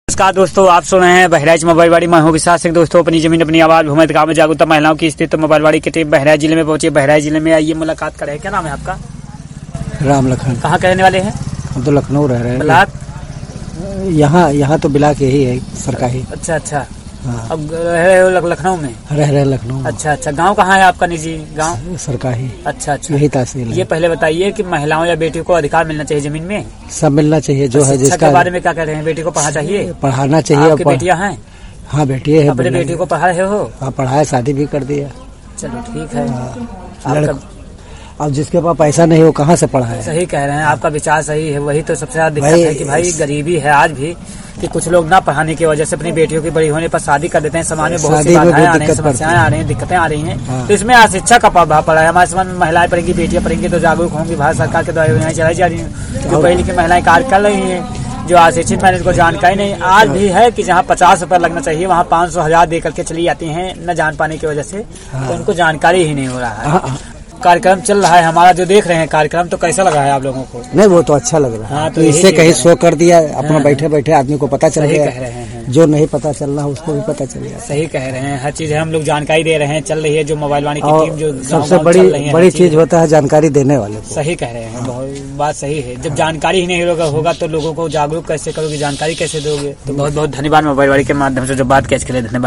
नमस्कार दोस्तों, आप सुन रहे हैं बहराइच मोबाइलवाड़ी। मैं हूं विशाल सिंह। दोस्तों, अपनी जमीन अपनी आवाज भूमि गाँव में जागरूकता महिलाओं की स्थिति तो मोबाइलवाड़ी की टीम बहराइच जिले में पहुंची। बहराइच जिले में आइए मुलाकात करें। क्या नाम है आपका? राम लखन। कहाँ के रहने वाले हैं? हम तो लखनऊ रह रहे हैं। ब्लाक? यहाँ तो बिलाक यही है, सरकारी। अच्छा अच्छा। हाँ। अब रह रहे हो लखनऊ में? रह रहे लखनऊ। अच्छा अच्छा। गांव कहाँ है आपका? निजी गांव? सरकारी। अच्छा अच्छा। यही तहसील है। ये पहले बताइए कि महिलाओं या बेटियों को अधिकार मिलना चाहिए जमीन में? सब मिलना चाहिए जो है शिक्षा जिसका। के बारे में क्या कह रहे हैं? बेटी को पढ़ना चाहिए? पढ़ाना चाहिए। आपकी बेटियां हैं? हाँ, बेटी है। अपने बेटी को पढ़ाए हो? हाँ, पढ़ाया, शादी भी कर दिया। चलो ठीक है। लड़का अब जिसके पास पैसा नहीं वो कहाँ से पढ़ाए? सही कह रहे हैं, आपका विचार सही है। वही तो सबसे ज्यादा दिक्कत है कि भाई गरीबी है आज भी, कि कुछ लोग ना पढ़ाने की वजह से अपनी बेटियों की बड़ी होने पर शादी कर देते हैं। समाज में बहुत सी बाधाएं आ रही हैं, समस्याएं आ रही हैं, दिक्कतें आ रही हैं। तो इसमें अशिक्षा का प्रभाव पड़ा है। हमारे समाज में महिलाएं पढ़ेंगी, बेटियां पढ़ेंगी तो जागरूक होंगी। भारत सरकार के द्वारा योजनाएं चलाई जा रही हैं, जो पढ़ी लिखी महिलाएं कार्य कर रही हैं। जो अशिक्षित महिलाओं को जानकारी नहीं आज भी है कि जहाँ 50 रुपए लगना चाहिए वहाँ 500-1000 दे करके चली जाती हैं, न जान पाने की वजह से। तो उनको जानकारी ही नहीं हो रहा है। कार्यक्रम चल रहा है हमारा, जो देख रहे हैं कार्यक्रम, तो कैसा लगा है आप लोगों को? नहीं, वो तो अच्छा लग रहा है। हाँ, तो इससे कहीं शो कर दिया अपना। हाँ, बैठे बैठे आदमी को पता चल सही गया। कह रहे हैं। जो नहीं पता चलना उसको भी पता चल गया। सही कह रहे हैं। हर चीज है, हम लोग जानकारी दे रहे हैं, चल रही है जो मोबाइलवाड़ी की टीम जो सबसे बड़ी चीज होता है जानकारी देने वाले को। सही कह रहे हैं। बहुत बात सही है। जब जानकारी ही नहीं होगा तो लोगों को जागरूक कैसे करोगे, जानकारी कैसे दोगे? तो बहुत बहुत धन्यवाद मोबाइलवाड़ी के माध्यम से जो बात की, इसके लिए धन्यवाद।